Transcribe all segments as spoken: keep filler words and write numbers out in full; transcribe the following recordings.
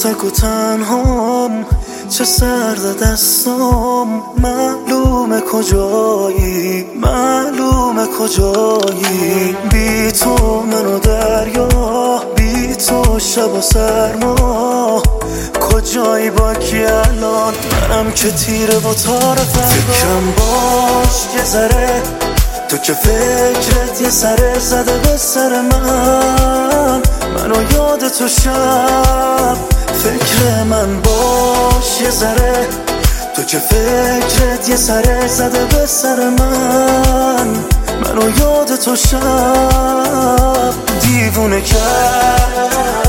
تک و تنهام، چه سرد دستام. معلومه کجایی، معلومه کجایی. بی تو منو دریا، بی تو شب و سرما. کجایی با کی الان؟ منم که تیره و تار فردا. فکرم باش یه ذره، تو که فکرت یه سره زده به سر من. منو یاد تو شب، فکر من باش یه ذره. تو که فکرت یه سره زده به سر من. منو یاد تو شب دیوونه کرد.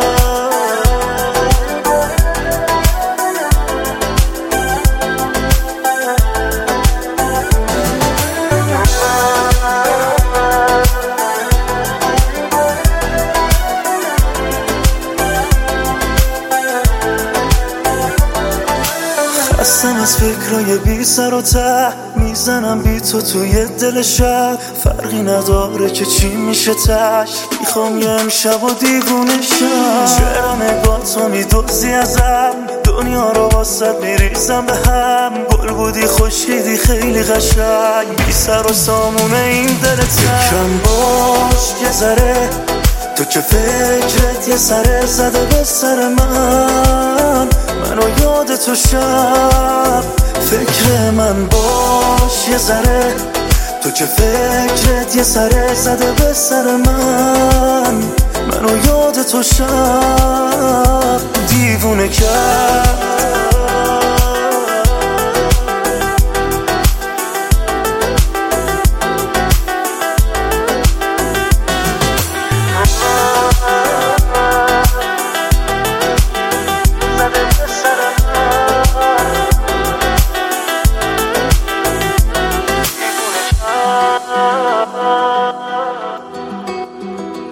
خستم از فکرای بی سر و ته، میزنم بی تو توی دل شب. فرقی نداره که چی میشه تش، میخوام یه امشب و دیوونه شم. چرا نگاه تو میدوزی ازم، دنیا رو واسد میریزم به هم. گل بودی خوشیدی خیلی قشنگ، بی سر و سامونه این دلت. فکرم باش یه ذره، تو که فکرت یه سره زده به سر من. منو یاد تو شب، فکر من باش یه ذره. تو که فکرت یه سره زده به سر من. منو یاد تو شب دیوونه کرد.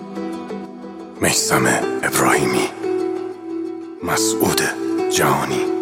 میثم ابراهیمی، مسعود جهانی.